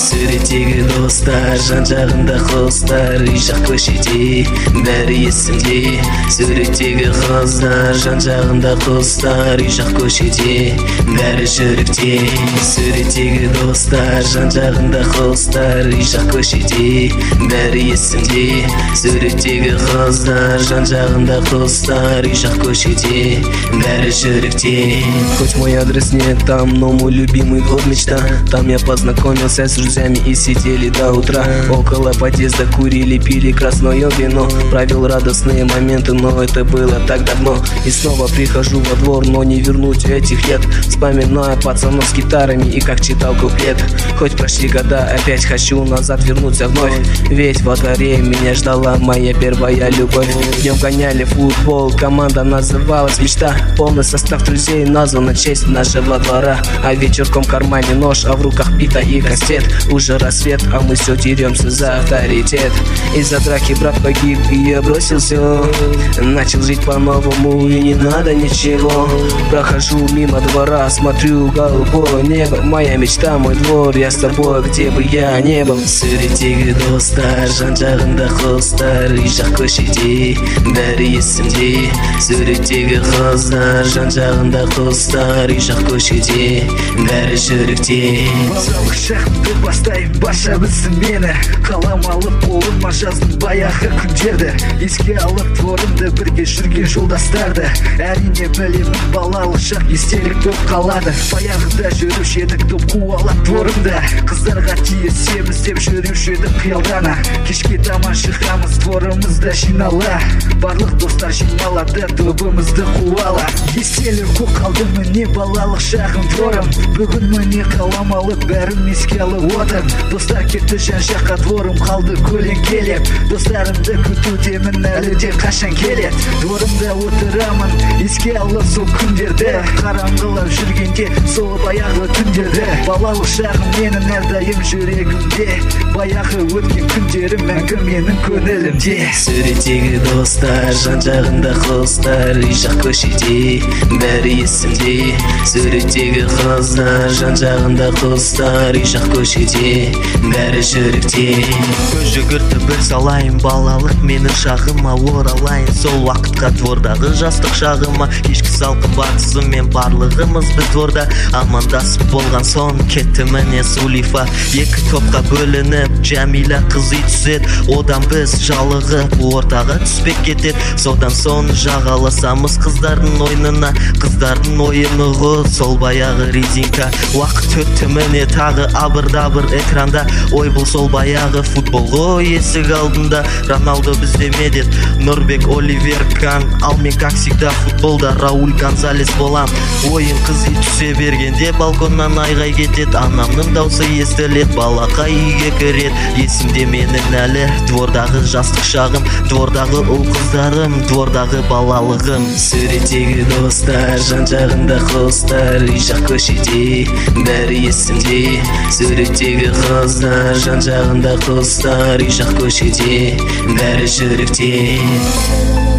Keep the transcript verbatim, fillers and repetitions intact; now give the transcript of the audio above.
Суреттегі достар, жан жағында қостар, үй жақ көшеде, бәрі есімде. Суреттегі қыздар, жан жағында қостар, үй жақ көшеде, бәрі жүректе. Суреттегі достар, жан жағында қостар, үй жақ көшеде, бәрі есімде. Суреттегі қыздар, жан жағында қостар, үй жақ көшеде, бәрі жүректе. Хоть мой адрес не там, но мой любимый город мечта. Там я познакомился с друзьями и сидели до утра. Около подъезда курили, пили красное вино. Провел радостные моменты, но это было так давно. И снова прихожу во двор, но не вернуть этих лет. Вспоминаю пацанов с гитарами и как читал куплет. Хоть прошли года, опять хочу назад вернуться вновь. Ведь во дворе меня ждала моя первая любовь. Днем гоняли футбол, команда называлась «Мечта». Полный состав друзей назван на честь нашего двора. А вечерком в кармане нож, а в руках пита и кастет. Уже рассвет, а мы все деремся за авторитет. Из-за драки брат погиб, и я бросил все. Начал жить по-новому, и не надо ничего. Прохожу мимо двора, смотрю голубое небо. Моя мечта, мой двор, я с тобой, где бы я не был. Суреттегі достар, жан жағында қостар, үй жақ көшеде, бәрі есімде. Суреттегі қыздар, жан жағында қостар, үй жақ көшеде, бәрі жүректе. Балалық шағымды бастайын, барша білсін мені. Қалам алып қолыма жаздым баяғы күндерді. Еске алып творымды, бірге жүрген жолдастарды. Әрине білемін, балалық шақ естелік болып қалады. Баяғыда жүруші едік топ қуалап творымды. Қыздарға тиесеміз деп жүруші едік қиялдана. Кешке таман шығамыз, творымызды жинала. Барлық достар жиналады, тобымызды қуала. Естелік көп қалды міне балалық шағым творым. Бүгін міне қалам алып, бәрін еске алып отыр. Достар кетті жан жаққа, творым қалды көлеңкелеп. Достарымды күтудемін, әлі де қашан келет. Творымда отырамын, еске алып сол күндерді. Қараңғылап жүргенде сол баяғы түндерді. Балалық шағым менің әрдайым жүрегімде. Баяғы өткен күндерім мәңгі менің көңілімде. Суреттегі достар, жан жағында қостар, үй жақ көшеде, бәрі есімде. Суреттегі қыздар, жан жағында қостар, үй жақ көшеде, бәрі жүректе. Көз жүгірті бір салайын, балалық менің шағыма оралайын. Сол уақытқа твордағы жастық шағыма, кешкі салқын батысымен барлығымыз біз творда. Амандасып болған соң кетті міне Сулифа. Екі топқа бөлініп Жәмила қызы түсет. Одан біз жалығып ортаға түспек кетет. Содан соң жағаласамыз қыздардың ойынына. Қыздардың ойыны ғой сол баяғы резинка. Уақыт өтті міне тағы абыр-дабыр экранда. Ой бұл сол баяғы футбол ғой есік алдында. Роналдо бізде медет, Нұрбек, Оливер Кан. Ал мен как всегда футболда Рауль Гонзалес болам. Ойын қызы түсе бергенде балконнан айғай кетет. Анамның даусы естілет, балақай үйге кірет. Есімде менің әлі двордағы жастық шағым, двордағы ұл қыздарым, двордағы балалығым. Суреттегі достар, жан жағында қостар, үй жақ көшеде, бәрі есімде. Суреттегі қыздар, жан жағында қостар, үй жақ көшеде, бәрі жүректе.